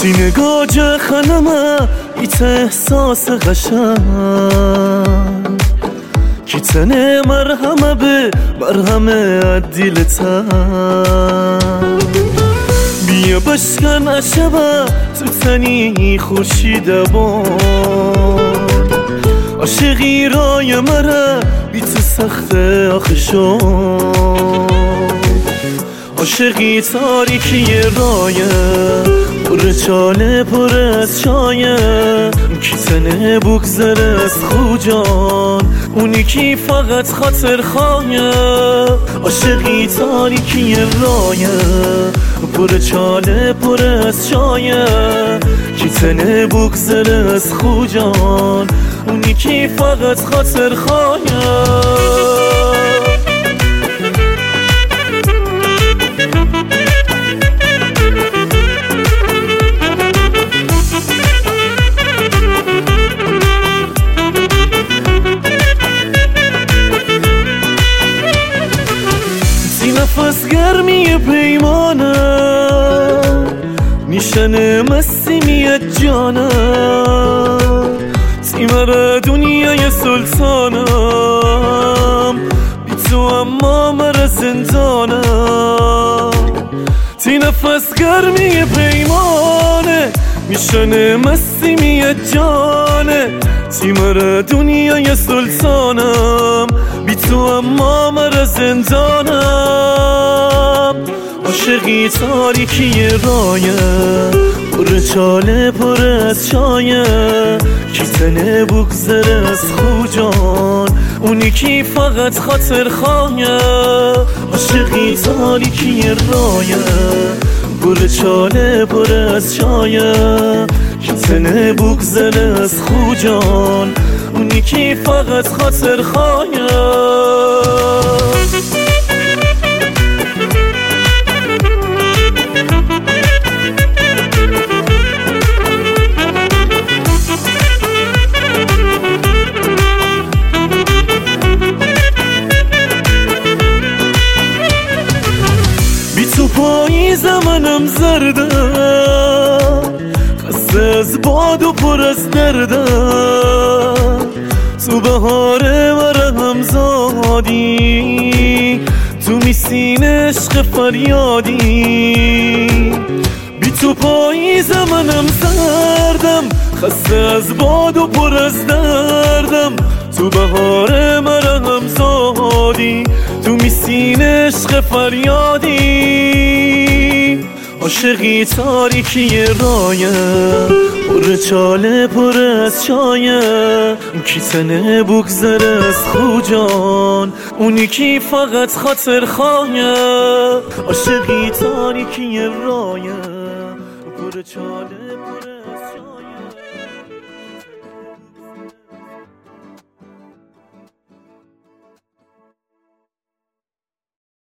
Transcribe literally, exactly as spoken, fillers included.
تی نگاه خنمه ایت احساس قشنگ کی تنه مرهمه به مرهمه عدیلتن بیا بشکن عشبه تو تنی خورشید بان عاشقی رای مره بیت سخت آخشان عاشقی تاریکی رایه پر چاله پر از چایه کی تنه بگذره از خوجان اونی کی فقط خاطر خواهه عاشقی تاریکی رایه پر چاله پر از چایه کی تنه بگذره از خوجان اونی کی فقط خاطر خواهه نفس گرمی پیمانه نیشن مستی میاد جانه تیمر دنیای سلطانم بی تو اما مر زندانم تی نفس گرمی پیمانه میشن مستی میاد جانه تیمر دنیای سلطانم بی تو اما مر زندانم عاشقی تاریکی رایه پر چاله پر از چایه کی تنه بگذره از خوجان اونی کی فقط خاطر خواهه عاشقی تاریکی رایه پر چاله پر از چایه کی تنه بگذره از خوجان اونی کی فقط خاطر خواهه بی تو پاییز منم زرده خسته از باد و پر از درده تو بهار مرهم زادی تو میسین عشق فریادی بی تو پاییز منم زردم خسته از باد و پر از دردم تو بهار مرهم زادی تو میسین عشق فریادی عاشقی تاریکی رایه پر چاله پر از چایه کی تنه بگذره از خوجان اونی کی فقط خاطر خواهه عاشقی تاریکی رایه پر چاله پر از چایه